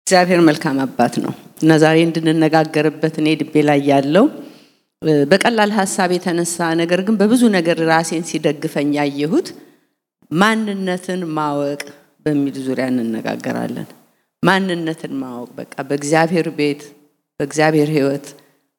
እግዚአብሔር መልካም አባት ነው እና ዛሬ እንድንነጋገርበት እኔ ልቤ ላይ ያለው በቀላል ሐሳብ የተነሳ ነገር ግን በብዙ ነገር ራሴን ሲደግፈኝ ያየሁት ማንነትን ማወቅ በሚል ዙሪያ እንነጋገራለን። ማንነትን ማወቅ በቃ በእግዚአብሔር ቤት በእግዚአብሔር ሕይወት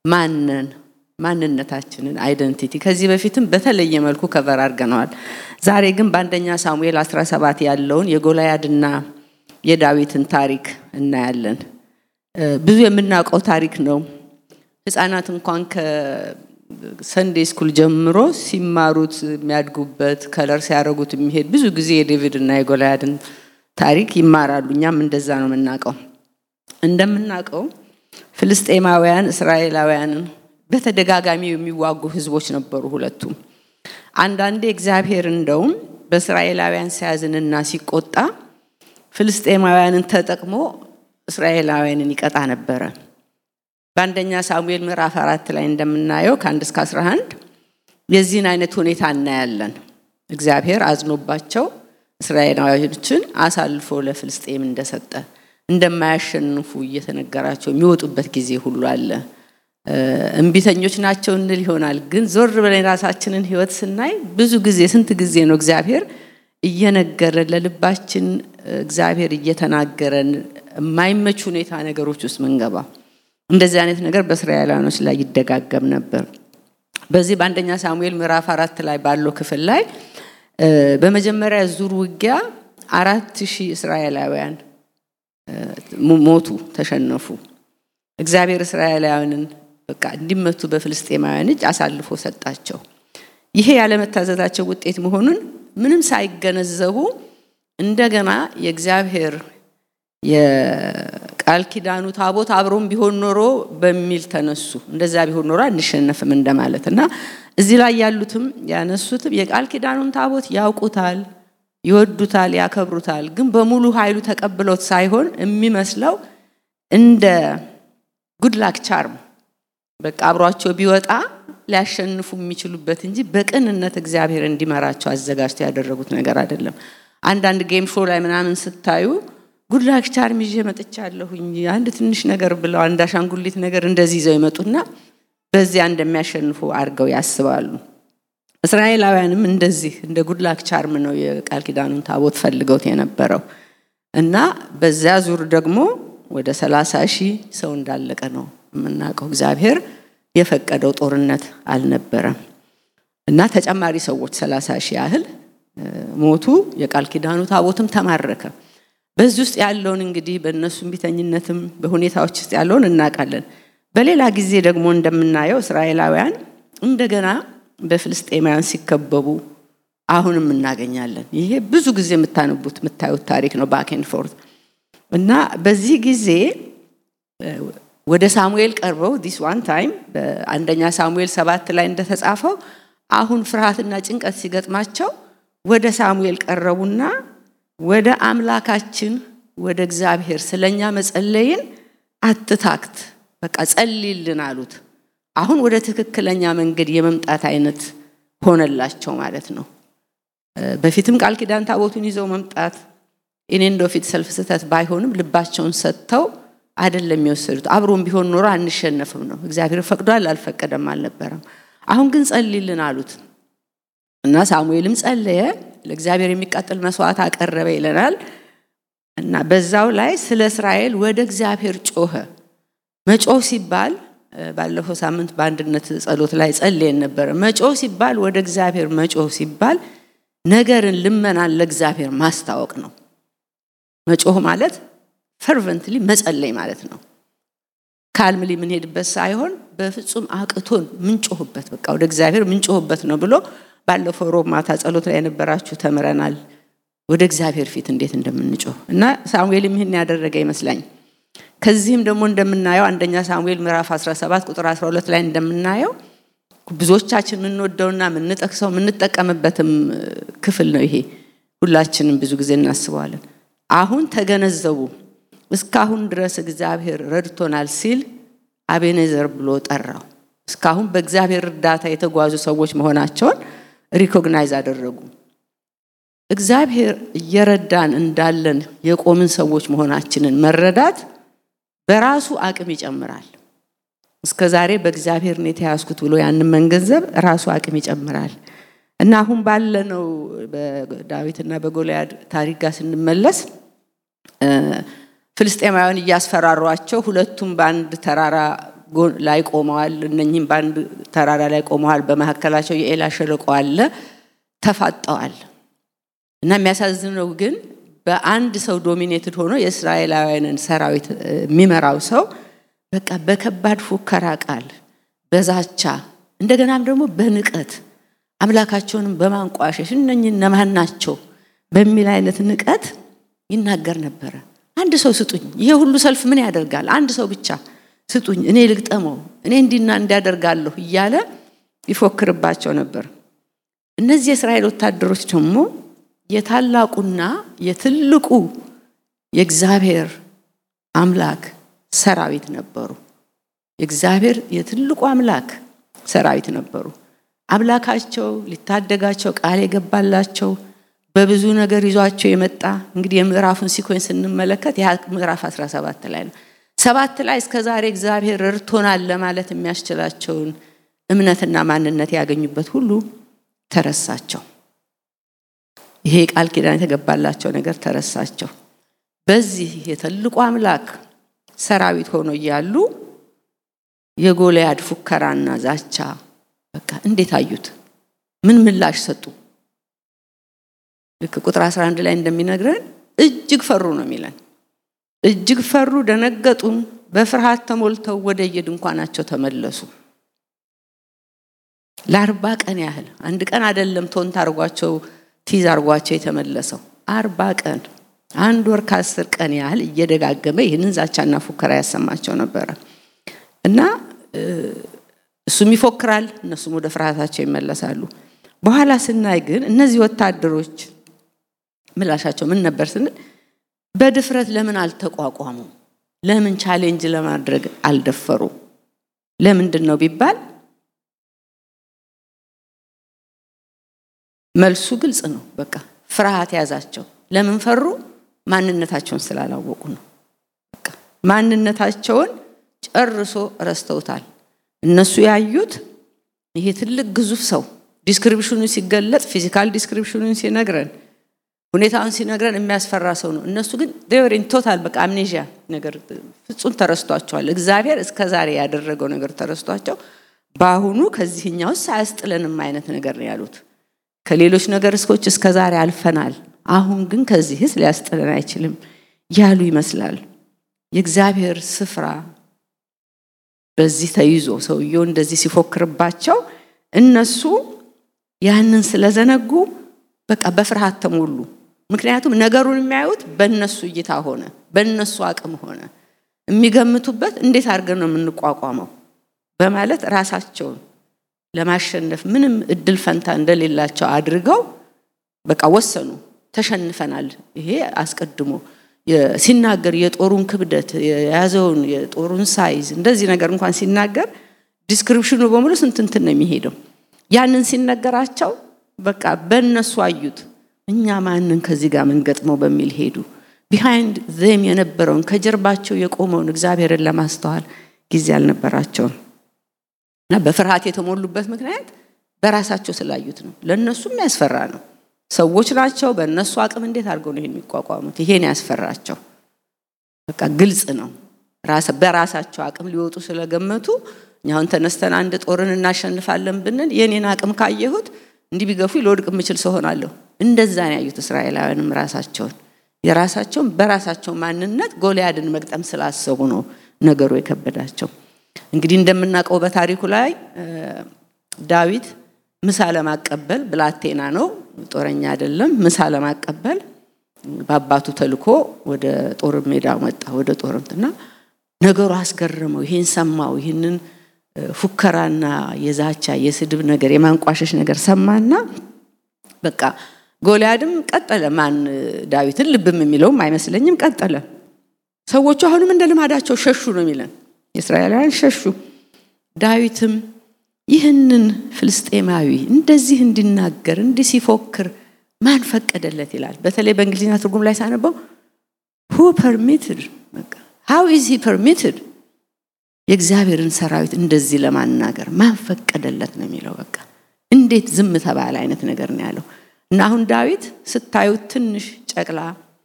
ማንነታችንን አይደንቲቲ ከዚህ በፊትም በተለየ መልኩ ከቨር አድርገናል። ዛሬ ግን በአንደኛ ሳሙኤል 17 ያለውን የጎልያድና የዳዊትን ታሪክ እናያለን። ብዙ የምናውቀው ታሪክ ነው። ህፃናት እንኳን ከሰንዴይ ስኩል ጀምሮ ሲማሩት የሚያድጉበት ከለር ሲያረጉት የሚሄድ ብዙ ጊዜ የዴቪድና የጎልያድን ታሪክ ይማራሉ። እኛም እንደዛ ነው የምናውቀው። እንደምናውቀው ፍልስጤማውያን እስራኤላውያንን በተደጋጋሚ የሚዋጉ ህዝቦች ነበሩ ሁለቱም። አንዳንዴ እግዚአብሔር እንደውም በእስራኤላውያን ሲያዝንና ሲቆጣ ፍልስጤማውያንን ተጠቅሞ እስራኤላውያንን ይቀጣ ነበር። በአንደኛ ሳሙኤል ምዕራፍ 4 ላይ እንደምናየው ከ1 እስከ 11 የዚህን አይነት ሁኔታ እናያለን። እግዚአብሔር አዝኖባቸው እስራኤላውያኖችን አሳልፎ ለፍልስጤም እንደሰጠ እንደማያሸንፉ እየተነገራቸው የሚወጡበት ጊዜ ሁሉ አለ። እንቢተኞች ናቸው እንል ይሆናል፣ ግን ዞር ብለን ራሳችንን ህይወት ስናይ ብዙ ጊዜ ስንት ጊዜ ነው እግዚአብሔር እየነገረን ለልባችን እግዚአብሔር እየተናገረን የማይመች ሁኔታ ነገሮች ውስጥ መንገባ። እንደዚህ አይነት ነገር በእስራኤላውያኖች ላይ ይደጋገም ነበር። በዚህ በአንደኛ ሳሙኤል ምዕራፍ 4 ላይ ባለው ክፍል ላይ በመጀመሪያ ዙር ውጊያ 4000 እስራኤላውያን ሞቱ፣ ተሸነፉ። እግዚአብሔር እስራኤላውያንን በቃ እንዲመቱ በፍልስጤማውያን እጅ አሳልፎ ሰጣቸው። ይሄ ያለመታዘዛቸው ውጤት መሆኑን ምንም ሳይገነዘቡ እንደገና የእግዚአብሔር የቃል ኪዳኑ ታቦት አብሮም ቢሆን ኖሮ በሚል ተነሱ። እንደዛ ቢሆን ኖሮ አንሸነፍም እንደማለትና እዚህ ላይ ያሉትም ያነሱትም የቃል ኪዳኑን ታቦት ያውቁታል፣ ይወዱታል፣ ያከብሩታል። ግን በሙሉ ኃይሉ ተቀብሎት ሳይሆን የሚመስለው እንደ ጉድ ላክ ቻርም በቃ አብሯቸው ቢወጣ ሊያሸንፉ የሚችሉበት እንጂ በቅንነት እግዚአብሔር እንዲመራቸው አዘጋጅተው ያደረጉት ነገር አይደለም። አንዳንድ ጌም ሾው ላይ ምናምን ስታዩ ጉድ ላክ ቻርም ይዤ መጥቻለሁኝ አንድ ትንሽ ነገር ብለው አንድ አሻንጉሊት ነገር እንደዚህ ይዘው ይመጡና በዚያ እንደሚያሸንፉ አድርገው ያስባሉ። እስራኤላውያንም እንደዚህ እንደ ጉድ ላክ ቻርም ነው የቃል ኪዳኑን ታቦት ፈልገውት የነበረው እና በዚያ ዙር ደግሞ ወደ 30,000 ሰው እንዳለቀ ነው የምናውቀው። እግዚአብሔር የፈቀደው ጦርነት አልነበረም እና ተጨማሪ ሰዎች 30,000 ያህል ሞቱ። የቃል ኪዳኑ ታቦትም ተማረከ። በዚህ ውስጥ ያለውን እንግዲህ በእነሱም ቢተኝነትም በሁኔታዎች ውስጥ ያለውን እናውቃለን። በሌላ ጊዜ ደግሞ እንደምናየው እስራኤላውያን እንደገና በፍልስጤማውያን ሲከበቡ አሁንም እናገኛለን። ይሄ ብዙ ጊዜ የምታዩት ታሪክ ነው ባክ ኤንድ ፎርት እና በዚህ ጊዜ ወደ ሳሙኤል ቀርበው this one time በአንደኛ ሳሙኤል 7 ላይ እንደተጻፈው አሁን ፍርሃትና ጭንቀት ሲገጥማቸው ወደ ሳሙኤል ቀረቡና ወደ አምላካችን ወደ እግዚአብሔር ስለኛ መጸለይን አትታክት በቃ ጸልይልን አሉት። አሁን ወደ ትክክለኛ መንገድ የመምጣት አይነት ሆነላቸው ማለት ነው። በፊትም ቃል ኪዳን ታቦቱን ይዘው መምጣት ኢንዶ ፊት ሰልፍ ስተት ባይሆንም ልባቸውን ሰጥተው አይደለም የሚወስዱት። አብሮም ቢሆን ኖሮ አንሸነፍም ነው። እግዚአብሔር ፈቅዷል አልፈቀደም አልነበረም። አሁን ግን ጸልይልን አሉት እና ሳሙኤልም ጸለየ፣ ለእግዚአብሔር የሚቃጠል መስዋዕት አቀረበ ይለናል እና በዛው ላይ ስለ እስራኤል ወደ እግዚአብሔር ጮኸ። መጮህ ሲባል ባለፈው ሳምንት በአንድነት ጸሎት ላይ ጸልየን ነበር። መጮህ ሲባል ወደ እግዚአብሔር መጮህ ሲባል ነገርን ልመናን ለእግዚአብሔር ማስታወቅ ነው። መጮህ ማለት ፈርቨንትሊ መጸለይ ማለት ነው። ካልምሊ ምን ሄድበት ሳይሆን በፍጹም አቅቶን ምንጮህበት በቃ ወደ እግዚአብሔር ምንጮህበት ነው ብሎ ባለፈው ሮብ ማታ ጸሎት ላይ የነበራችሁ ተምረናል። ወደ እግዚአብሔር ፊት እንዴት እንደምንጮህ እና ሳሙኤልም ይሄን ያደረገ ይመስላል። ከዚህም ደግሞ እንደምናየው አንደኛ ሳሙኤል ምዕራፍ 17 ቁጥር 12 ላይ እንደምናየው ብዙዎቻችን እንወደውና ምንጠቅሰው ምንጠቀምበትም ክፍል ነው። ይሄ ሁላችንም ብዙ ጊዜ እናስባለን። አሁን ተገነዘቡ እስካሁን ድረስ እግዚአብሔር ረድቶናል ሲል አቤኔዘር ብሎ ጠራው። እስካሁን በእግዚአብሔር እርዳታ የተጓዙ ሰዎች መሆናቸውን ሪኮግናይዝ አደረጉ። እግዚአብሔር እየረዳን እንዳለን የቆምን ሰዎች መሆናችንን መረዳት በራሱ አቅም ይጨምራል እስከዛሬ በእግዚአብሔር ነው የተያዝኩት ብሎ ያን መንገንዘብ ራሱ አቅም ይጨምራል እና አሁን ባለነው በዳዊትና በጎልያድ ታሪክ ጋር ስንመለስ ፍልስጤማውያን ያስፈራሯቸው ሁለቱም ባንድ ተራራ ላይ ቆመዋል እነኚህም ባንድ ተራራ ላይ ቆመዋል በመሐከላቸው የኤላ ሸለቆ አለ ተፋጠዋል እና የሚያሳዝነው ግን በአንድ ሰው ዶሚኔትድ ሆኖ የእስራኤላውያንን ሰራዊት የሚመራው ሰው በቃ በከባድ ፉከራ ቃል በዛቻ እንደገናም ደግሞ በንቀት አምላካቸውንም በማንቋሸሽ እነኚህ እነማን ናቸው በሚል አይነት ንቀት ይናገር ነበር አንድ ሰው ስጡኝ ይሄ ሁሉ ሰልፍ ምን ያደርጋል አንድ ሰው ብቻ ስጡኝ እኔ ልግጠመው እኔ እንዲና እንዲያደርጋለሁ እያለ ይፎክርባቸው ነበር እነዚህ የእስራኤል ወታደሮች ደግሞ የታላቁና የትልቁ የእግዚአብሔር አምላክ ሰራዊት ነበሩ የእግዚአብሔር የትልቁ አምላክ ሰራዊት ነበሩ አምላካቸው ሊታደጋቸው ቃል የገባላቸው በብዙ ነገር ይዟቸው የመጣ እንግዲህ የምዕራፉን ሲኮንስ እንመለከት ያ ምዕራፍ 17 ላይ ነው 7 ላይ እስከ ዛሬ እግዚአብሔር ረድቶናል ለማለት የሚያስችላቸውን እምነትና ማንነት ያገኙበት ሁሉ ተረሳቸው ይሄ ቃል ኪዳን የተገባላቸው ነገር ተረሳቸው በዚህ የትልቁ አምላክ ሰራዊት ሆኖ ያሉ የጎልያድ ፉከራና ዛቻ በቃ እንዴት አዩት ምን ምላሽ ሰጡ ልክ ቁጥር 11 ላይ እንደሚነግረን እጅግ ፈሩ ነው የሚለን እጅግ ፈሩ ደነገጡ በፍርሃት ተሞልተው ወደ የድንኳናቸው ተመለሱ ለ40 ቀን ያህል አንድ ቀን አይደለም ቶን ታርጓቸው ቲዝ አርጓቸው የተመለሰው 40 ቀን አንድ ወር ከ10 ቀን ያህል እየደጋገመ ይህንን ዛቻና ፉከራ ያሰማቸው ነበር እና እሱም ይፎክራል እነሱም ወደ ፍርሃታቸው ይመለሳሉ በኋላ ስናይ ግን እነዚህ ወታደሮች ምላሻቸው ምን ነበር ስንል በድፍረት ለምን አልተቋቋሙ ለምን ቻሌንጅ ለማድረግ አልደፈሩ ለምንድነው ቢባል መልሱ ግልጽ ነው በቃ ፍርሃት ያዛቸው ለምን ፈሩ ማንነታቸውን ስላላወቁ ነው በቃ ማንነታቸውን ጨርሶ ረስተውታል እነሱ ያዩት ይሄ ትልቅ ግዙፍ ሰው ዲስክሪፕሽኑ ሲገለጽ ፊዚካል ዲስክሪፕሽኑን ሲነግረን ሁኔታውን ሲነግረን የሚያስፈራ ሰው ነው እነሱ ግን they were in total በቃ አምኔዥያ ነገር ፍጹም ተረስቷቸዋል እግዚአብሔር እስከዛሬ ያደረገው ነገር ተረስቷቸው ባሁኑ ከዚህኛው ሳያስጥለንም አይነት ነገር ነው ያሉት ከሌሎች ነገሮች እስከዛሬ አልፈናል አሁን ግን ከዚህስ ሊያስጥለን አይችልም ያሉ ይመስላል የእግዚአብሔር ስፍራ በዚህ ተይዞ ሰውየው እንደዚህ ሲፎክርባቸው እነሱ ያንን ስለዘነጉ በቃ በፍርሃት ተሞሉ ምክንያቱም ነገሩን የሚያዩት በእነሱ እይታ ሆነ በእነሱ አቅም ሆነ የሚገምቱበት እንዴት አድርገን ነው የምንቋቋመው በማለት ራሳቸውን ለማሸነፍ ምንም እድል ፈንታ እንደሌላቸው አድርገው በቃ ወሰኑ ተሸንፈናል ይሄ አስቀድሞ ሲናገር የጦሩን ክብደት የያዘውን የጦሩን ሳይዝ እንደዚህ ነገር እንኳን ሲናገር ዲስክሪፕሽኑ በሙሉ ስንት ነው የሚሄደው ያንን ሲነገራቸው በቃ በእነሱ አዩት እኛ ማንን ከዚህ ጋር መንገጥመው በሚል ሄዱ behind them የነበረውን ከጀርባቸው የቆመውን እግዚአብሔርን ለማስተዋል ጊዜ አልነበራቸው እና በፍርሃት የተሞሉበት ምክንያት በራሳቸው ስላዩት ነው ለነሱም ያስፈራ ነው ሰዎች ናቸው በእነሱ አቅም እንዴት አድርገው ነው የሚቋቋሙት ይሄን ያስፈራቸው በቃ ግልጽ ነው በራሳቸው አቅም ሊወጡ ስለገመቱ እኛውን ተነስተን አንድ ጦርን እናሸንፋለን ብንል የኔን አቅም ካየሁት እንዲህ ቢገፉ ይልወድቅ ምችል ሰው ሆናለሁ እንደዛ ነው ያዩት እስራኤላውያንም ራሳቸውን የራሳቸውን በራሳቸው ማንነት ጎልያድን መግጠም ስላሰቡ ነው ነገሩ የከበዳቸው እንግዲህ እንደምናቀው በታሪኩ ላይ ዳዊት ምሳ ለማቀበል ብላቴና ነው ጦረኛ አይደለም ምሳ ለማቀበል በአባቱ ተልኮ ወደ ጦር ሜዳ መጣ ወደ ጦርንትና ነገሩ አስገረመው ይሄን ሰማው ይሄንን ፉከራና የዛቻ የስድብ ነገር የማንቋሸሽ ነገር ሰማና በቃ ጎልያድም ቀጠለ ማን ዳዊትን ልብም የሚለውም አይመስለኝም ቀጠለ ሰዎቹ አሁንም እንደልማዳቸው ሸሹ ነው የሚለን እስራኤላውያን ሸሹ ዳዊትም ይህንን ፍልስጤማዊ እንደዚህ እንዲናገር እንዲሲፎክር ማን ፈቀደለት ይላል በተለይ በእንግሊዝኛ ትርጉም ላይ ሳነበው who permitted how is he permitted የእግዚአብሔርን ሰራዊት እንደዚህ ለማናገር ማን ፈቀደለት ነው የሚለው በቃ እንዴት ዝም ተባለ አይነት ነገር ነው ያለው እና አሁን ዳዊት ስታዩት ትንሽ ጨቅላ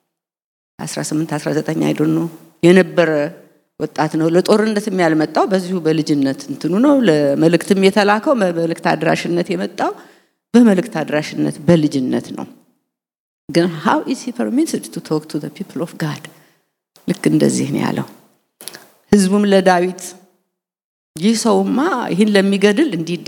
18 19 I don't know የነበረ ወጣት ነው ለጦርነት የሚያልመጣው በዚሁ በልጅነት እንትኑ ነው ለመልእክትም የተላከው በመልእክት አድራሽነት የመጣው በመልእክት አድራሽነት በልጅነት ነው ግን how is he permitted to talk to the people of God ልክ እንደዚህ ነው ያለው ህዝቡም ለዳዊት ይህ ሰውማ ይህን ለሚገድል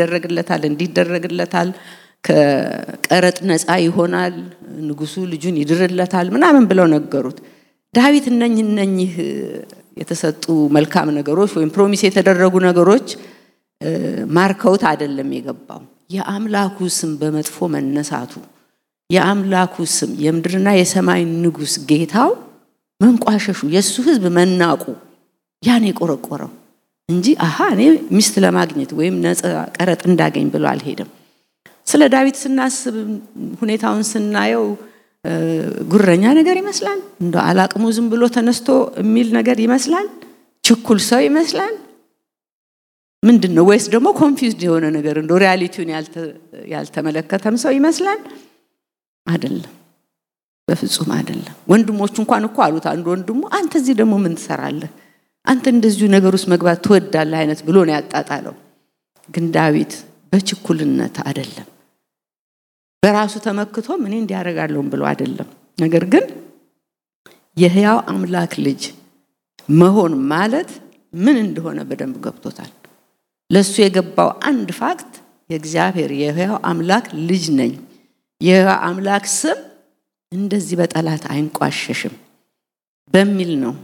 እንዲደረግለታል ከቀረጥ ነፃ ይሆናል ንጉሱ ልጁን ይድርለታል ምናምን ብለው ነገሩት ዳዊት እነኚህ የተሰጡ መልካም ነገሮች ወይም ፕሮሚስ የተደረጉ ነገሮች ማርከውት አይደለም የገባው የአምላኩ ስም በመጥፎ መነሳቱ የአምላኩ ስም የምድርና የሰማይ ንጉስ ጌታው መንቋሸሹ የሱ ህዝብ መናቁ ያኔ ቆረቆረው እንጂ እኔ ሚስት ለማግኘት ወይም ነፃ ቀረጥ እንዳገኝ ብሎ አልሄደም ስለ ዳዊት ስናስብ ሁኔታውን ስናየው ጉረኛ ነገር ይመስላል እንደ አላቅሙ ዝም ብሎ ተነስቶ የሚል ነገር ይመስላል ችኩል ሰው ይመስላል ምንድነው ወይስ ደግሞ ኮንፊውዝድ የሆነ ነገር እንደ ሪያሊቲውን ያልተመለከተም ሰው ይመስላል አይደለም በፍጹም አይደለም ወንድሞቹ እንኳን እኮ አሉት አንድ ወንድሙ አንተ እዚህ ደግሞ ምን ትሰራለህ አንተ እንደዚህ ነገር ውስጥ መግባት ትወዳለህ አይነት ብሎ ነው ያጣጣለው ግን ዳዊት በችኩልነት አይደለም በራሱ ተመክቶ ምን እንዲያረጋለው ብሎ አይደለም ነገር ግን የሕያው አምላክ ልጅ መሆን ማለት ምን እንደሆነ በደንብ ገብቶታል ለሱ የገባው አንድ ፋክት የእግዚአብሔር የሕያው አምላክ ልጅ ነኝ የሕያው አምላክ ስም እንደዚህ በጠላት አይንቋሸሽም በሚል ነው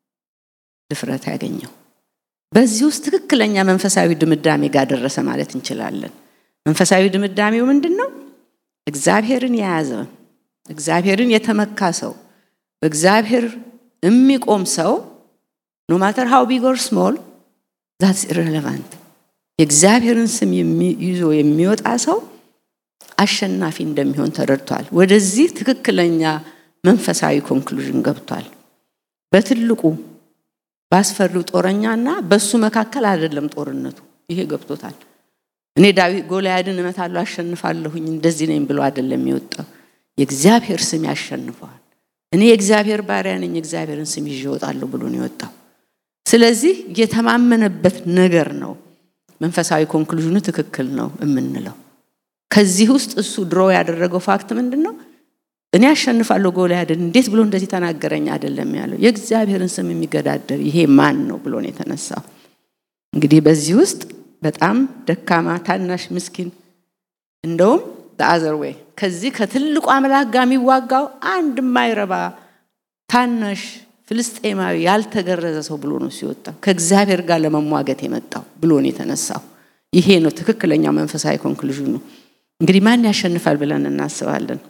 ድፍረት ያገኘው በዚህ ውስጥ ትክክለኛ መንፈሳዊ ድምዳሜ ጋር ደረሰ ማለት እንችላለን መንፈሳዊ ድምዳሜው ምንድነው እግዚአብሔርን የያዘ እግዚአብሔርን የተመካ ሰው በእግዚአብሔር የሚቆም ሰው no matter how big or small that's irrelevant የእግዚአብሔርን ስም ይዞ የሚወጣ ሰው አሸናፊ እንደሚሆን ተረድቷል ወደዚህ ትክክለኛ መንፈሳዊ ኮንክሉዥን ገብቷል በትልቁ ባስፈሪው ጦረኛና በሱ መካከል አይደለም ጦርነቱ ይሄ ገብቶታል እኔ ዳዊት ጎልያድን እመታለሁ አሸንፋለሁኝ እንደዚህ ነኝ ብሎ አይደለም የሚወጣው የእግዚአብሔር ስም ያሸንፋል እኔ የእግዚአብሔር ባሪያ ነኝ የእግዚአብሔርን ስም ይዤ እወጣለሁ ብሎ ነው የወጣው ስለዚህ የተማመነበት ነገር ነው መንፈሳዊ ኮንክሉዥኑ ትክክል ነው እምንለው ከዚህ ውስጥ እሱ ድሮ ያደረገው ፋክት ምንድነው እኔ አሸንፋለሁ ጎልያድን እንዴት ብሎ እንደዚህ ተናገረኝ አይደለም ያለው የእግዚአብሔርን ስም የሚገዳደር ይሄ ማን ነው ብሎ ነው የተነሳው እንግዲህ በዚህ ውስጥ በጣም ደካማ ታናሽ ምስኪን እንደውም the other way ከዚህ ከትልቁ አምላክ ጋር የሚዋጋው አንድ ማይረባ ታናሽ ፍልስጤማዊ ያልተገረዘ ሰው ብሎ ነው ሲወጣው ከእግዚአብሔር ጋር ለመሟገት የመጣው ብሎ ነው የተነሳው ይሄ ነው ትክክለኛው መንፈሳዊ ኮንክሉዥኑ እንግዲህ ማን ያሸንፋል ብለን እናስባለን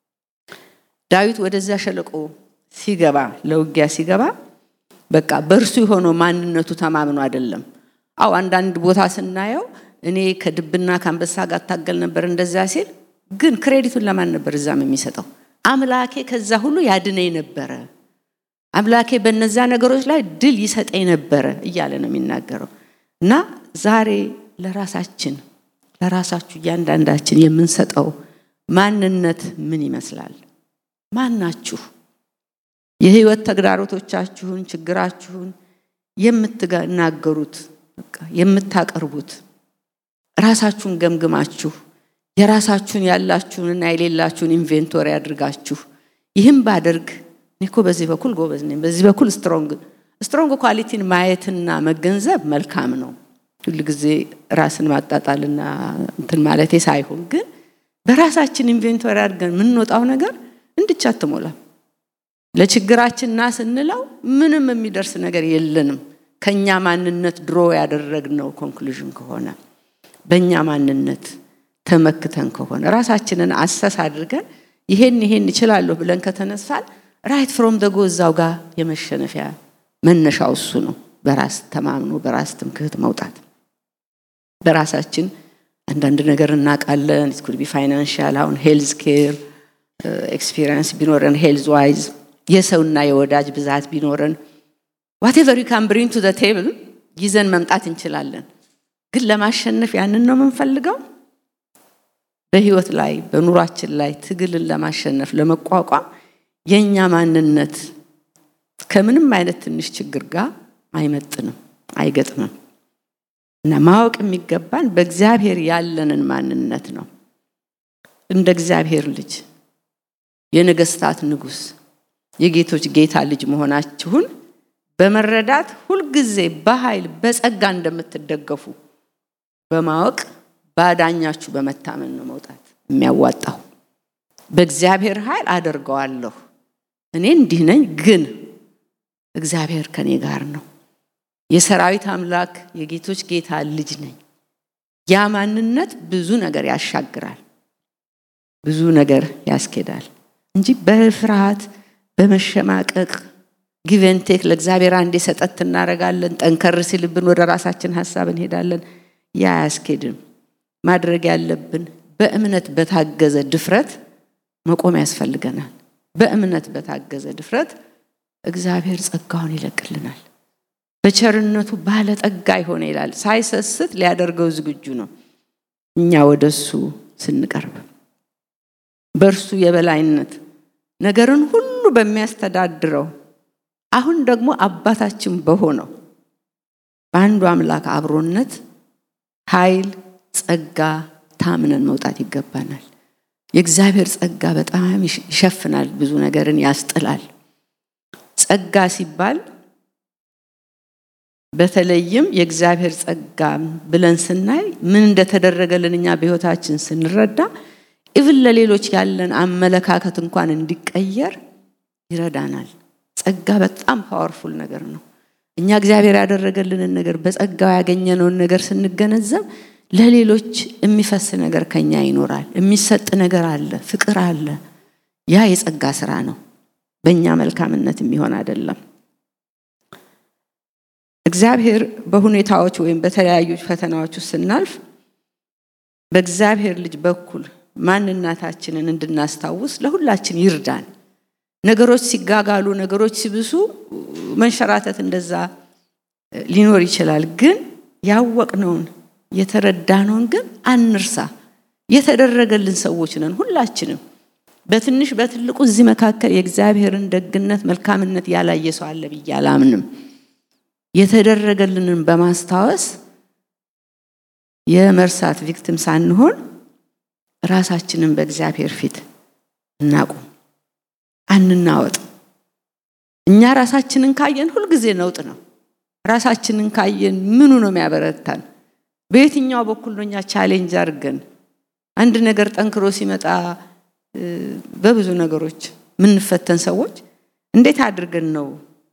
ዳዊት ወደዛ ሸለቆ ሲገባ ለውጊያ ሲገባ በቃ በርሱ የሆነ ማንነቱ ተማምኖ አይደለም አንዳንድ ቦታ ስናየው እኔ ከድብና ካንበሳ ጋር ታገል ነበር እንደዛ ሲል ግን ክሬዲቱን ለማን ነበር እዛም የሚሰጠው አምላኬ ከዛ ሁሉ ያድነኝ ነበር አምላኬ በእነዛ ነገሮች ላይ ድል ይሰጠኝ ነበር እያለ ነው የሚናገረው እና ዛሬ ለራሳችሁ ያንዳንዳችን የምንሰጠው ማንነት ምን ይመስላል ማናችሁ የህይወት ተግዳሮቶቻችሁን ችግራችሁን የምትናገሩት በቃ የምታቀርቡት ራሳችሁን ገምግማችሁ የራሳችሁን ያላችሁንና የሌላችሁን ኢንቨንቶሪ አድርጋችሁ ይህም ባደርግ ንኮ በዚህ በኩል ጎበዝ ነኝ በዚህ በኩል ስትሮንግ ኳሊቲን ማየትና መገንዘብ መልካም ነው ሁሉ ጊዜ ራስን ማጣጣልና እንትን ማለቴ ሳይሆን ግን በራሳችን ኢንቨንቶሪ አድርገን ምን ወጣው ነገር እንድቻትሞላ ለችግራችንና ስንለው ምንም የሚደርስ ነገር የለንም ከኛ ማንነት ድሮ ያደረግነው ኮንክሉዥን ከሆነ በእኛ ማንነት ተመክተን ከሆነ ራሳችንን አሰስ አድርገን ይሄን ይችላልው ብለን ከተነሳል right from the goዛው ጋር የመሸነፊያ መነሻው እሱ ነው በራስ ተማምኖ በራስ ትምክህት መውጣት በራሳችን አንዳንድ ነገር እናቃለን it could be financial አሁን health care experience ቢኖረን health wise የሰውና የወዳጅ ብዛት ቢኖረን whatever you can bring to the table ይዘን መምጣት እንችላለን ግን ለማሸነፍ ያንን ነው የምንፈልገው በህይወት ላይ በኑሯችን ላይ ትግልን ለማሸነፍ ለመቋቋም የኛ ማንነት ከምንም አይነት ትንሽ ችግር ጋር አይመጥንም አይገጥምም እና ማወቅ የሚገባን በእግዚአብሔር ያለንን ማንነት ነው እንደ እግዚአብሔር ልጅ የነገስታት ንጉስ የጌቶች ጌታ ልጅ መሆናችሁን በመረዳት ሁሉ ጊዜ በኃይል በጸጋ እንደምትደገፉ በማወቅ ባዳኛችሁ በመታመን ነው መውጣት የሚያዋጣው በእግዚአብሔር ኃይል አደርገዋለሁ እኔ እንዲህ ነኝ ግን እግዚአብሔር ከኔ ጋር ነው የሰራዊት አምላክ የጌቶች ጌታ ልጅ ነኝ ያ ማንነት ብዙ ነገር ያሻግራል ብዙ ነገር ያስኬዳል እንጂ በፍርሃት በመሸማቀቅ ጊቨን ቴክ ለእግዚአብሔር አንዴ ሰጠት እናረጋለን ጠንከር ሲልብን ወደ ራሳችን ሐሳብ እንሄዳለን ያ ያስኬድም ማድረግ ያለብን በእምነት በታገዘ ድፍረት መቆም ያስፈልገናል በእምነት በታገዘ ድፍረት እግዚአብሔር ጸጋውን ይለቅልናል በቸርነቱ ባለ ጠጋ ይሆነ ይላል ሳይሰስት ሊያደርገው ዝግጁ ነው እኛ ወደሱ ስንቀርብ በርሱ የበላይነት ነገርን ሁሉ በሚያስተዳድረው አሁን ደግሞ አባታችን በሆነው በአንዱ አምላክ አብሮነት ኃይል ጸጋ ታምነን መውጣት ይገባናል የእግዚአብሔር ጸጋ በጣም ይሸፍናል ብዙ ነገርን ያስጥላል ጸጋ ሲባል በተለይም የእግዚአብሔር ጸጋ ብለን ስናይ ምን እንደተደረገልንኛ በህይወታችን ስንረዳ ኢቭን ለሌሎች ያለን አመለካከት እንኳን እንዲቀየር ይረዳናል ጸጋ በጣም ፓወርፉል ነገር ነው እኛ እግዚአብሔር ያደረገልንን ነገር በጸጋው ያገኘነውን ነገር ስንገነዘብ ለሌሎች የሚፈስ ነገር ከኛ ይኖራል የሚሰጥ ነገር አለ ፍቅር አለ ያ የጸጋ ስራ ነው በእኛ መልካምነት የሚሆን አይደለም እግዚአብሔር በሁኔታዎች ወይም በተለያዩ ፈተናዎች ስናልፍ በእግዚአብሔር ልጅ በኩል ማንነታችንን እንድናስታውስ ለሁላችን ይርዳን ነገሮች ሲጋጋሉ ነገሮች ሲብሱ መንሸራተት እንደዛ ሊኖር ይችላል ግን ያወቅነውን የተረዳነውን ግን አንርሳ የተደረገልን ሰዎች ነን ሁላችንም በትንሽ በትልቁ እዚህ መካከል የእግዚአብሔርን ደግነት መልካምነት ያላየ ሰው አለ ብያላምንም የተደረገልንን በማስታወስ የመርሳት ቪክቲም ሳንሆን ራሳችንን በእግዚአብሔር ፊት እናቁም አንናወጥ እኛ ራሳችንን ካየን ሁሉ ጊዜ ነውጥ ነው ራሳችንን ካየን ምኑ ነው የሚያበረታን በየትኛው በኩል ነው እኛ ቻሌንጅ አድርገን አንድ ነገር ጠንክሮ ሲመጣ በብዙ ነገሮች ምን ፈተን ሰዎች እንዴት አድርገን ነው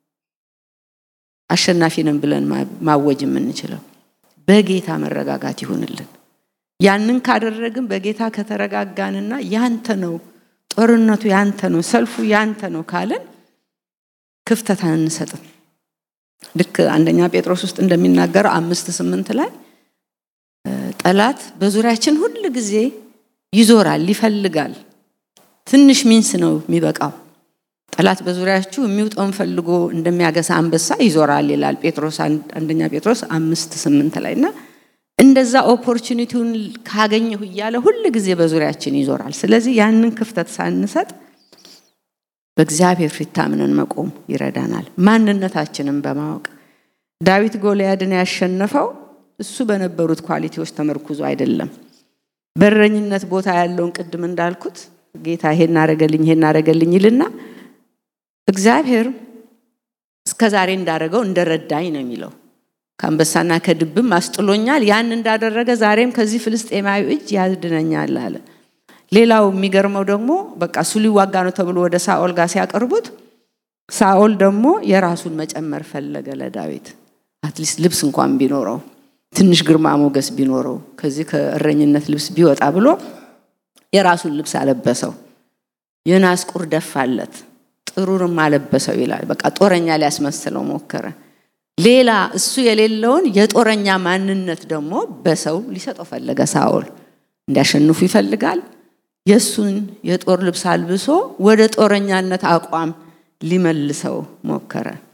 አሸናፊ ነን ብለን ማወጅ የምንችለው በጌታ መረጋጋት ይሁንልን ያንን ካደረግን በጌታ ከተረጋጋንና ያንተ ነው ጦርነቱ ያንተ ነው ሰልፉ ያንተ ነው ካለን ክፍተት አንሰጥም ልክ አንደኛ ጴጥሮስ ውስጥ እንደሚናገረው 5:8 ላይ ጠላት በዙሪያችን ሁሉ ጊዜ ይዞራል ይፈልጋል ትንሽ ሚንስ ነው የሚበቃው ጠላት በዙሪያችሁ የሚውጣውን ፈልጎ እንደሚያገሳ አንበሳ ይዞራል ይላል ጴጥሮስ አንደኛ ጴጥሮስ 5:8 ላይና እንደዛ ኦፖርቹኒቲውን ካገኘሁ ይያለ ሁሉ ጊዜ በዙሪያችን ይዞራል ስለዚህ ያንን ክፍተት ሳንሰጥ በእግዚአብሔር ፊት ታምነን መቆም ይረዳናል ማንነታችንን በማወቅ ዳዊት ጎልያድን ያሸነፈው እሱ በነበሩት ኳሊቲዎች ተመርኩዞ አይደለም በረኝነት ቦታ ያለውን ቅድም እንዳልኩት ጌታ ይሄን አረገልኝ ይልና እግዚአብሔር እስከዛሬ እንዳረገው እንደረዳኝ ነው የሚለው ካንበሳና ከድብም አስጥሎኛል ያን እንዳደረገ ዛሬም ከዚህ ፍልስጤማዊ እጅ ያድነኛል አለ ሌላው የሚገርመው ደግሞ በቃ ሱሊ ዋጋ ነው ተብሎ ወደ ሳኦል ጋር ሲያቀርቡት ሳኦል ደግሞ የራሱን መጨመር ፈለገ ለዳዊት አትሊስት ልብስ እንኳን ቢኖረው ትንሽ ግርማ ሞገስ ቢኖረው ከዚህ ከእረኝነት ልብስ ቢወጣ ብሎ የራሱን ልብስ አለበሰው የናስ ቁር ደፋለት ጥሩርም አለበሰው ይላል በቃ ጦረኛ ሊያስመስለው ሞከረ ሌላ እሱ የሌለውን የጦረኛ ማንነት ደግሞ በሰው ሊሰጠው ፈለገ ሳኦል እንዲያሸንፉ ይፈልጋል የሱን የጦር ልብስ አልብሶ ወደ ጦረኛነት አቋም ሊመልሰው ሞከረ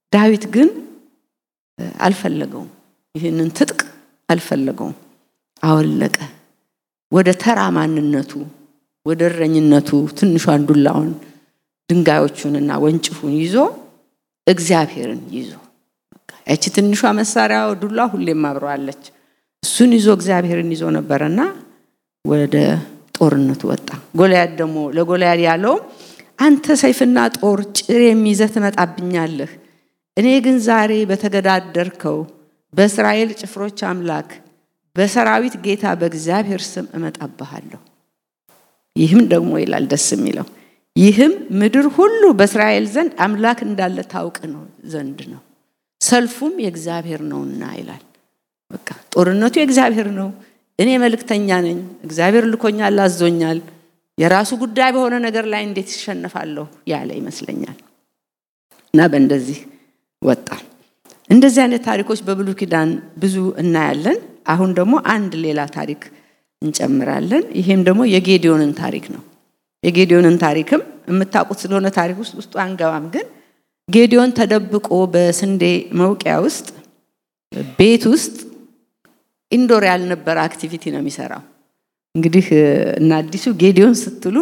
ዳዊት ግን አልፈለገውም ይሄንን ትጥቅ አልፈለገውም አወለቀ ወደ ተራ ማንነቱ ወደ እረኝነቱ ትንሿን ዱላውን ድንጋዮቹንና ወንጭፉን ይዞ እግዚአብሔርን ይዞ እቺ ትንሿ መሳሪያው ዱላ ሁሌም አብረዋለች እሱን ይዞ እግዚአብሔርን ይዞ ነበርና ወደ ጦርነቱ ወጣ ጎልያድ ደግሞ ለጎልያድ ያለው አንተ ሰይፍና ጦር ጭር የሚይዘህ ትመጣብኛለህ እኔ ግን ዛሬ በተገዳደርከው በእስራኤል ጭፍሮች አምላክ በሰራዊት ጌታ በእግዚአብሔር ስም እመጣብሃለሁ ይህም ደግሞ ይላል ደስ የሚለው ይህም ምድር ሁሉ በእስራኤል ዘንድ አምላክ እንዳለ ታውቅ ነው ዘንድ ነው ሰልፉም የእግዚአብሔር ነውና ይላል በቃ ጦርነቱ የእግዚአብሔር ነው እኔ መልእክተኛ ነኝ እግዚአብሔር ልኮኛል አዞኛል የራሱ ጉዳይ በሆነ ነገር ላይ እንዴት ይሸነፋለሁ ያለ ይመስለኛል እና በእንደዚህ ወጣ እንደዚህ አይነት ታሪኮች በብሉይ ኪዳን ብዙ እናያለን አሁን ደግሞ አንድ ሌላ ታሪክ እንጨምራለን ይሄም ደግሞ የጌዲዮንን ታሪክ ነው የጌዲዮንን ታሪክም የምታውቁት ስለሆነ ታሪክ ውስጥ አንገባም ግን ጌዲዮን ተደብቆ በስንዴ መውቂያ ውስጥ ቤት ውስጥ ኢንዶር ያልነበረ አክቲቪቲ ነው የሚሰራው እንግዲህ እና አዲሱ ጌዲዮን ስትሉ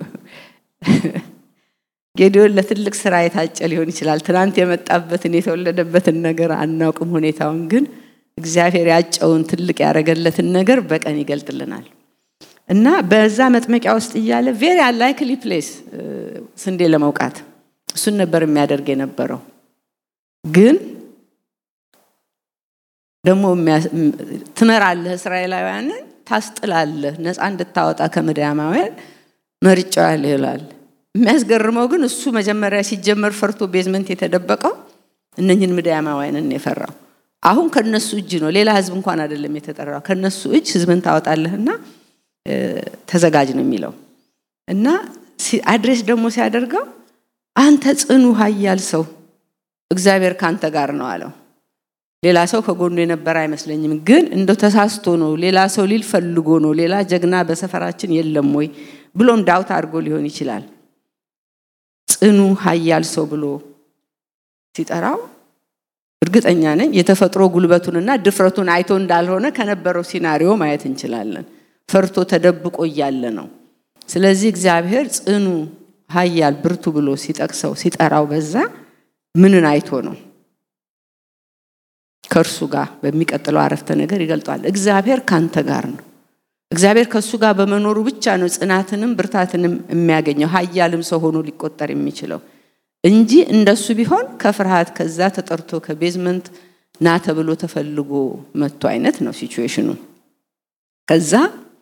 ጌዲዮን ለትልቅ ስራ የታጨ ሊሆን ይችላል ትናንት የመጣበትን የተወለደበትን ነገር አናውቅም ሁኔታውን ግን እግዚአብሔር ያጨውን ትልቅ ያረገለትን ነገር በቀን ይገልጥልናል እና በዛ መጥመቂያ ውስጥ ይያለ very unlikely place ስንዴ ለመውቃት እሱን ነበር የሚያደርግ የነበረው ግን ደሞ ትመራለህ እስራኤላውያንን ታስጥላለህ ነፃ እንድታወጣ ከምድያማውያን መርጫው ይላል የሚያስገርመው ግን እሱ መጀመሪያ ሲጀመር ፈርቶ ቤዝመንት የተደበቀው እነኝን ምድያማውያንን የፈራው አሁን ከነሱ እጅ ነው ሌላ ህዝብ እንኳን አይደለም የተጠራው ከነሱ እጅ ህዝብን ታወጣለህና ተዘጋጅ ነው የሚለው እና አድሬስ ደግሞ ሲያደርገው አንተ ጽኑ ኃያል ሰው እግዚአብሔር ካንተ ጋር ነው አለው ሌላ ሰው ከጎኑ የነበረ አይመስለኝም ግን እንደው ተሳስቶ ነው ሌላ ሰው ሊልፈልጎ ነው ሌላ ጀግና በሰፈራችን የለም ወይ ብሎም ዳውት አድርጎ ሊሆን ይችላል ጽኑ ኃያል ሰው ብሎ ሲጠራው እርግጠኛ ነኝ የተፈጥሮ ጉልበቱንና ድፍረቱን አይቶ እንዳልሆነ ከነበረው ሲናሪዮ ማየት እንችላለን ፈርቶ ተደብቆ ያለ ነው ስለዚህ እግዚአብሔር ጽኑ ኃያል ብርቱ ብሎ ሲጠቅሰው ሲጠራው በዛ ምንን አይቶ ነው ከርሱ ጋር በሚቀጥለው አረፍተ ነገር ይገልጣል እግዚአብሔር ካንተ ጋር ነው እግዚአብሔር ከሱ ጋር በመኖሩ ብቻ ነው ጽናትንም ብርታትንም የሚያገኘው ኃያልም ሰው ሆኖ ሊቆጠር የሚችለው እንጂ እንደሱ ቢሆን ከፍርሃት ከዛ ተጠርቶ ከቤዝመንት ና ተብሎ ተፈልጎ መጥቶ አይነት ነው ሲቹዌሽኑ ከዛ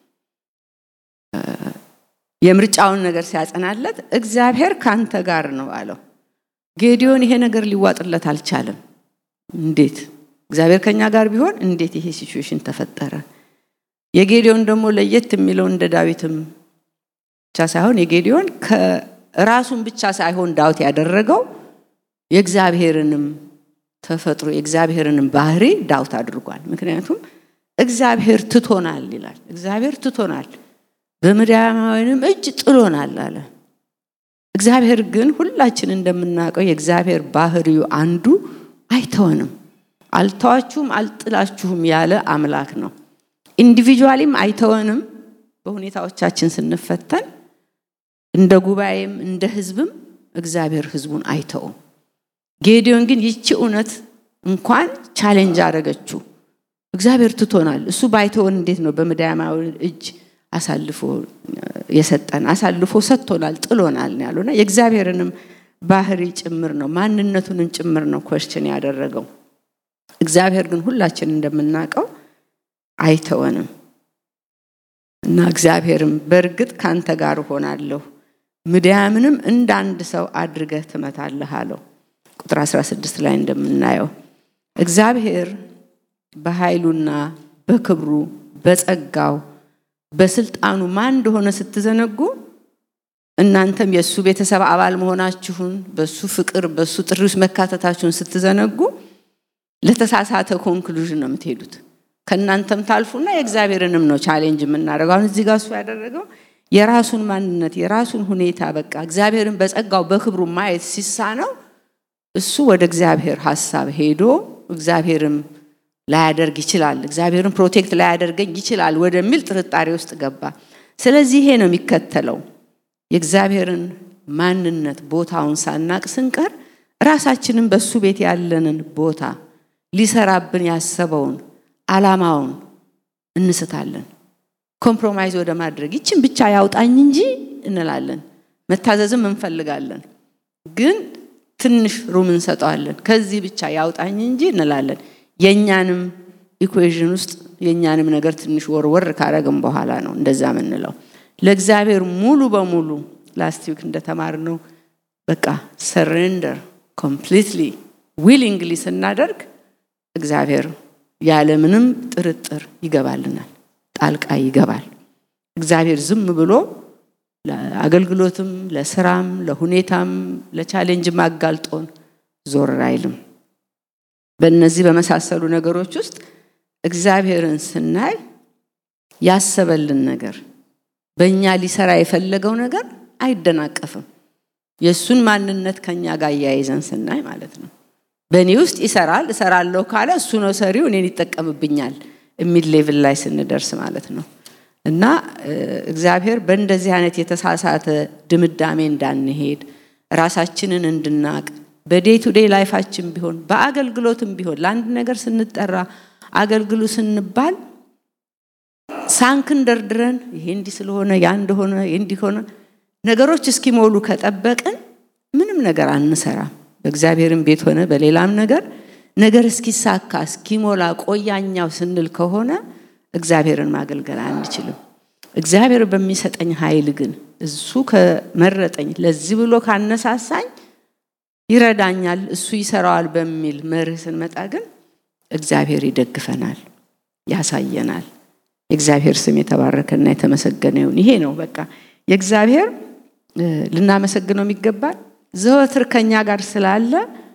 የምርጫውን ነገር ሲያጸናለት እግዚአብሔር ካንተ ጋር ነው አለው ጌዲዮን ይሄ ነገር ሊዋጥለት አልቻለም እንዴት እግዚአብሔር ከኛ ጋር ቢሆን እንዴት ይሄ ሲቹዌሽን ተፈጠረ የጌዲዮን ደግሞ ለየት የሚለው እንደ ዳዊትም ብቻ ሳይሆን የጌዲዮን ከራሱን ብቻ ሳይሆን ዳዊት ያደረገው የእግዚአብሔርንም ተፈጥሮ የእግዚአብሔርንም ባህሪ ዳዊት አድርጓል ምክንያቱም እግዚአብሔር ትቶናል ይላል እግዚአብሔር ትቶናል በምድያማውያንም እጅ ጥሎናል አለ እግዚአብሔር ግን ሁላችን እንደምናውቀው የእግዚአብሔር ባህሪው አንዱ አይተወንም አልተዋችሁም አልጥላችሁም ያለ አምላክ ነው ኢንዲቪጁዋሊም አይተወንም በሁኔታዎቻችን ስንፈተን እንደ ጉባኤም እንደ ህዝብም እግዚአብሔር ህዝቡን አይተው ጌዲዮን ግን ይቺ እውነት እንኳን ቻሌንጅ አደረገችው እግዚአብሔር ትቶናል እሱ ባይተውን እንዴት ነው በምድያማው እጅ አሳልፎ የሰጠን አሳልፎ ሰጥቶናል ጥሎናል ያለውና የእግዚአብሔርንም ባህሪ ጭምር ነው ማንነቱንም ጭምር ነው ኳስቸን ያደረገው እግዚአብሔር ግን ሁላችን እንደምናውቀው አይተወንም እና እግዚአብሔርም በርግጥ ካንተ ጋር ሆናለሁ ምድያምንም እንደ አንድ ሰው አድርገህ ትመታለህ አለው ቁጥር 16 ላይ እንደምናየው እግዚአብሔር በኃይሉና በክብሩ በጸጋው በስልጣኑ ማን እንደሆነ ስትዘነጉ እናንተም የሱ ቤተሰብ አባል መሆናችሁን በሱ ፍቅር በሱ ጥሪውስ መካተታችሁን ስትዘነጉ ለተሳሳተ ኮንክሉዥን ነው የምትሄዱት ከናንተም ታልፉና የእግዚአብሔርንም ነው ቻሌንጅ የምናደርገው አሁን እዚህ ጋር እሱ ያደረገው የራሱን ማንነት የራሱን ሁኔታ በቃ እግዚአብሔርን በጸጋው በክብሩ ማየት ሲሳነው እሱ ወደ እግዚአብሔር ሐሳብ ሄዶ እግዚአብሔርም ላያደርግ ይችላል እግዚአብሔርን ፕሮቴክት ላያደርገኝ ይችላል ወደሚል ጥርጣሬ ውስጥ ገባ ስለዚህ ይሄ ነው የሚከተለው የእግዚአብሔርን ማንነት ቦታውን ሳናቅ ስንቀር ራሳችንን በሱ ቤት ያለንን ቦታ ሊሰራብን ያሰበውን አላማውን እንስታለን ኮምፕሮማይዝ ወደ ማድረግ ይችን ብቻ ያውጣኝ እንጂ እንላለን መታዘዝም እንፈልጋለን ግን ትንሽ ሩም እንሰጣለን ከዚህ ብቻ ያውጣኝ እንጂ እንላለን የኛንም ኢኩዌሽን ውስጥ የኛንም ነገር ትንሽ ወርወር ካረግን በኋላ ነው እንደዛ ምንለው ለእግዚአብሔር ሙሉ በሙሉ ላስት ዊክ እንደተማርነው በቃ ሰሬንደር ኮምፕሊትሊ ዊሊንግሊ ስናደርግ እግዚአብሔር ያለ ምንም ጥርጥር ይገባልናል ጣልቃ ይገባል እግዚአብሔር ዝም ብሎ ለአገልግሎትም ለስራም ለሁኔታም ለቻሌንጅ ማጋልጦን ዞር አይልም በእነዚህ በመሳሰሉ ነገሮች ውስጥ እግዚአብሔርን ስናይ ያሰበልን ነገር በእኛ ሊሰራ የፈለገው ነገር አይደናቀፍም የሱን ማንነት ከኛ ጋር ያይዘን ስናይ ማለት ነው በእኔ ውስጥ ይሰራል እሰራለሁ ካለ እሱ ነው ሰሪው እኔን ይጠቀምብኛል የሚል ሌቭል ላይ ስንደርስ ማለት ነው እና እግዚአብሔር በእንደዚህ አይነት የተሳሳተ ድምዳሜ እንዳንሄድ ራሳችንን እንድናቅ በዴይ ቱ ዴይ ላይፋችን ቢሆን በአገልግሎትም ቢሆን ለአንድ ነገር ስንጠራ አገልግሉ ስንባል ሳንክን ደርድረን ይሄ እንዲ ስለሆነ ያ እንደሆነ እንዲ ሆነ ነገሮች እስኪሞሉ ከጠበቅን ምንም ነገር አንሰራም በእግዚአብሔርም ቤት ሆነ በሌላም ነገር እስኪሳካ እስኪሞላ ቆያኛው ስንል ከሆነ እግዚአብሔርን ማገልገል አንችልም እግዚአብሔር በሚሰጠኝ ኃይል ግን እሱ ከመረጠኝ ለዚህ ብሎ ካነሳሳኝ ይረዳኛል እሱ ይሰራዋል በሚል መርህ ስንመጣ ግን እግዚአብሔር ይደግፈናል ያሳየናል የእግዚአብሔር ስም የተባረከና የተመሰገነ ይሁን ይሄ ነው በቃ የእግዚአብሔር ልናመሰግነው የሚገባል ዘወትር ከኛ ጋር ስላለ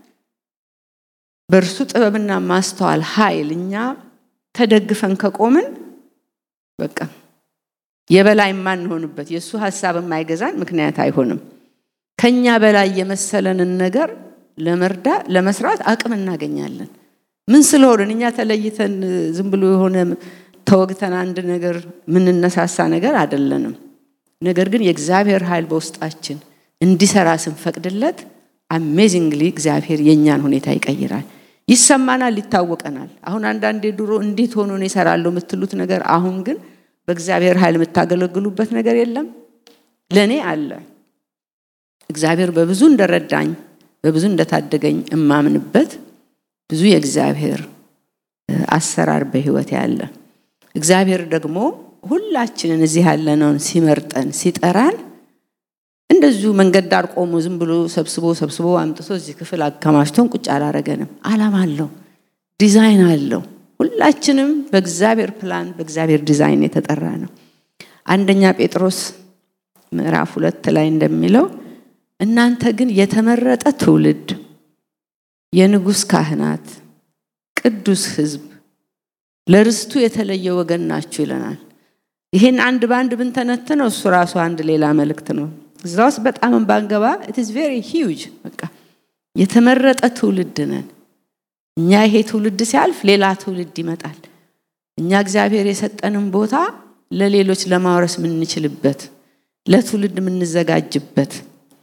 በርሱ ጥበብና ማስተዋል ኃይልኛ ተደግፈን ከቆምን በቃ የበላይ ማን ሆንበት የሱ ሐሳብ የማይገዛን ምክንያት አይሆንም ከኛ በላይ የመሰለንን ነገር ለመስራት አቅም እናገኛለን ምን ስለሆነ እኛ ተለይተን ዝም ብሎ የሆነ ተወግተን አንድ ነገር ምንነሳሳ ነገር አይደለንም ነገር ግን የእግዚአብሔር ኃይል በውስጣችን እንዲሰራ ስንፈቅድለት አሜዚንግሊ እግዚአብሔር የኛን ሁኔታ ይቀይራል ይሰማናል ይታወቀናል አሁን አንዳንዴ ድሮ እንዴት ሆኖ ነው ይሰራሉ የምትሉት ነገር አሁን ግን በእግዚአብሔር ኃይል የምታገለግሉበት ነገር የለም ለኔ አለ እግዚአብሔር በብዙ እንደረዳኝ በብዙ እንደታደገኝ እማምንበት ብዙ የእግዚአብሔር አሰራር በህይወት ያለ እግዚአብሔር ደግሞ ሁላችንን እዚህ ያለነውን ሲመርጠን ሲጠራን እንደዚሁ መንገድ ዳር ቆሞ ዝም ብሎ ሰብስቦ አምጥቶ እዚህ ክፍል አከማችቶን ቁጭ አላረገንም ዓላማ አለው ዲዛይን አለው ሁላችንም በእግዚአብሔር ፕላን በእግዚአብሔር ዲዛይን የተጠራ ነው አንደኛ ጴጥሮስ ምዕራፍ 2 ላይ እንደሚለው እናንተ ግን የተመረጠ ትውልድ የንጉስ ካህናት ቅዱስ ሕዝብ ለርስቱ የተለየ ወገን ናችሁ ይለናል ይሄን አንድ ባንድ ብንተነተነው እሱ ራሱ አንድ ሌላ መልእክት ነው እዛውስ በጣም ባንገባ it is very huge በቃ የተመረጠ ትውልድ ነን እኛ ይሄ ትውልድ ሲያልፍ ሌላ ትውልድ ይመጣል እኛ እግዚአብሔር የሰጠንን ቦታ ለሌሎች ለማውረስ ምንችልበት ለትውልድ ምንዘጋጅበት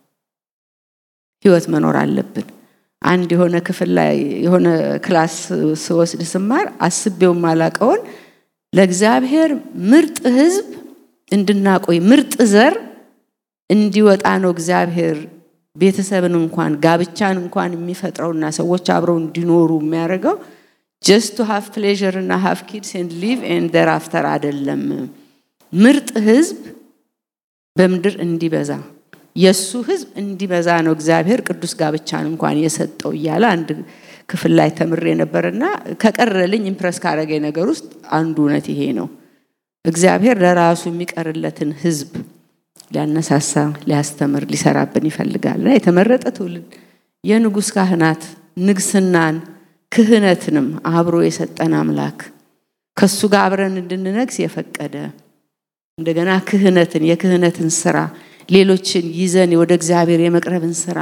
ህይወት መኖር አለብን አንድ የሆነ ክፍል ላይ የሆነ ክላስ ስወስድ ስማር አስቤው ማላቀውን ለእግዚአብሔር ምርጥ ህዝብ እንድናቆይ ምርጥ ዘር እንዲወጣ ነው እግዚአብሔር ቤተሰብን እንኳን ጋብቻን እንኳን የሚፈጥረውና ሰዎች አብረው እንዲኖሩ የሚያደርገው just to have pleasure and have kids and live and thereafter አይደለም ምርጥ ህዝብ በመድር እንዲበዛ የሱ ህዝብ እንዲበዛ ነው እግዚአብሔር ቅዱስ ጋብቻን እንኳን የሰጠው ይያለ አንድ ክፍል ላይ ተምሬ ነበርና ከቀረልኝ ኢምፕረስ ካረገኝ ነገር ውስጥ አንዱ ነት ይሄ ነው እግዚአብሔር ለራሱ የሚቀርለትን ህዝብ ሊያነሳሳ ሊያስተምር ሊሰራብን ይፈልጋል የተመረጠ ትውልድ የንጉስ ካህናት ንግስናን ክህነትንም አብሮ የሰጠን አምላክ ከሱ ጋር አብረን እንድንነግስ የፈቀደ እንደገና ክህነትን የክህነትን ስራ ሌሎችን ይዘን ወደ እግዚአብሔር የመቅረብን ስራ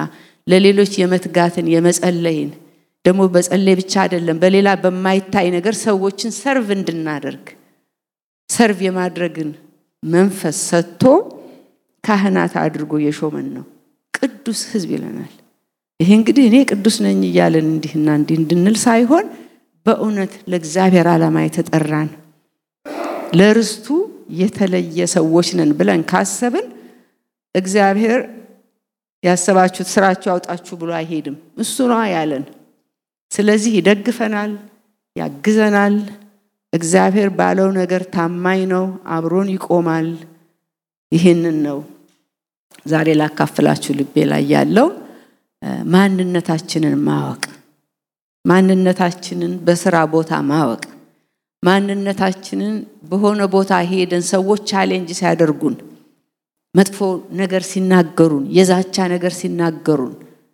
ለሌሎች የመትጋትን የመጸለይን ደግሞ በጸለይ ብቻ አይደለም በሌላ በማይታይ ነገር ሰዎችን ሰርቭ እንድናደርግ ሰርቭ የማድረግን መንፈስ ሰጥቶ ካህናት አድርጎ የሾመን ነው ቅዱስ ሕዝብ ይለናል ይሄ እንግዲህ እኔ ቅዱስ ነኝ ይያለን እንዲህና እንድንል ሳይሆን በእውነት ለእግዚአብሔር ዓላማ የተጠራን ለርስቱ የተለየ ሰዎች ነን ብለን ካሰብን እግዚአብሔር ያሰባችሁት ስራችሁ አውጣችሁ ብሎ አይሄድም እሱ ነው ያለን ስለዚህ ይደግፈናል ያግዘናል እግዚአብሔር ባለው ነገር ታማኝ ነው አብሮን ይቆማል ይሄንን ነው ዛሬ ላካፍላችሁ ልቤ ላይ ያለው ማንነታችንን ማወቅ ማንነታችንን በስራ ቦታ ማወቅ ማንነታችንን በሆነ ቦታ ሄደን ሰዎች ቻሌንጅ ሲያደርጉን መጥፎ ነገር ሲናገሩን የዛቻ ነገር ሲናገሩን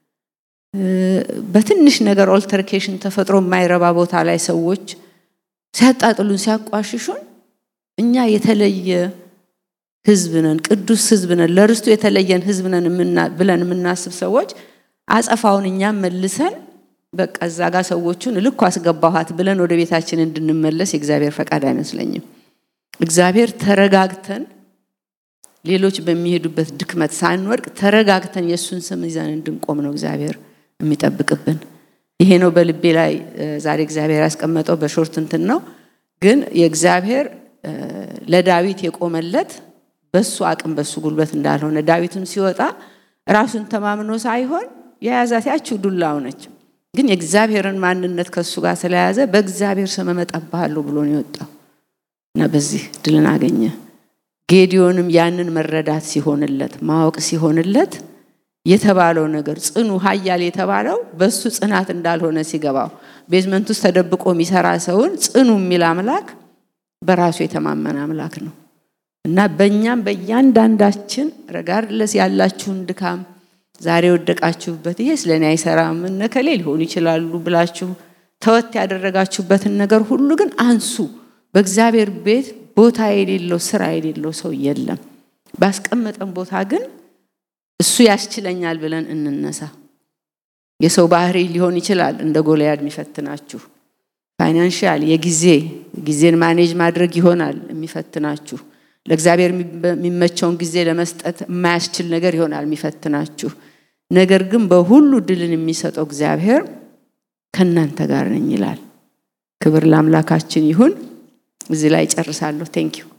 በትንሽ ነገር ኦልተርኬሽን ተፈጥሮ የማይረባ ቦታ ላይ ሰዎች ሲያጣጥሉን ሲያቋሽሹን እኛ የተለየ ሕዝብ ነን ቅዱስ ሕዝብ ነን ለርስቱ የተለየን ሕዝብ ነን ብለን የምናስብ ሰዎች አጸፋውን እኛ መልሰን በቃ እዛጋ ሰዎችን ልኩ አስገባኋት ብለን ወደ ቤታችን እንድንመለስ የእግዚአብሔር ፈቃድ አይመስለኝም እግዚአብሔር ተረጋግተን ሌሎች በሚሄዱበት ድክመት ሳንወርቅ ተረጋግተን የሱን ስም ይዘን እንድንቆም ነው እግዚአብሔር የሚጠብቅብን ይሄ ነው በልቤ ላይ ዛሬ እግዚአብሔር ያስቀመጠው በሾርት እንትን ነው ግን የእግዚአብሔር ለዳዊት የቆመለት በሱ አቅም በሱ ጉልበት እንዳልሆነ ዳዊትም ሲወጣ ራሱን ተማምኖ ሳይሆን የያዛት ያቺው ዱላው ነች ግን የእግዚአብሔርን ማንነት ከሱ ጋር ስለያዘ በእግዚአብሔር ስም መጣባለሁ ብሎ ነው የወጣው እና በዚህ ድልን አገኘ ጌዲዮንም ያንን መረዳት ሲሆንለት ማወቅ ሲሆንለት የተባለው ነገር ጽኑ ኃያል የተባለው በሱ ጽናት እንዳልሆነ ሲገባው ቤዝመንት ውስጥ ተደብቆ የሚሰራ ሰውን ጽኑ የሚል አምላክ በራሱ የተማመነ አምላክ ነው እና በእኛም በእያንዳንዳችን ረጋርለስ ያላችሁን ድካም ዛሬ ወደቃችሁበት ይሄ ስለኔ አይሰራም ነከሌ ሊሆን ይችላሉ ብላችሁ ተወት ያደረጋችሁበትን ነገር ሁሉ ግን አንሱ በእግዚአብሔር ቤት ቦታ የሌለው ስራ የሌለው ሰው የለም ባስቀመጠን ቦታ ግን እሱ ያስችለኛል ብለን እንነሳ የሰው ባህሪ ሊሆን ይችላል እንደ ጎልያድ የሚፈትናችሁ ፋይናንሻል የጊዜን ማኔጅ ማድረግ ይሆናል የሚፈትናችሁ ለእግዚአብሔር የሚመቸውን ጊዜ ለመስጠት የማያስችል ነገር ይሆናል የሚፈትናችሁ ነገር ግን በሁሉ ድልን የሚሰጠው እግዚአብሔር ከናንተ ጋር ነኝ ይላል ክብር ለአምላካችን ይሁን እዚህ ላይ ጨርሳለሁ ቴንክ ዩ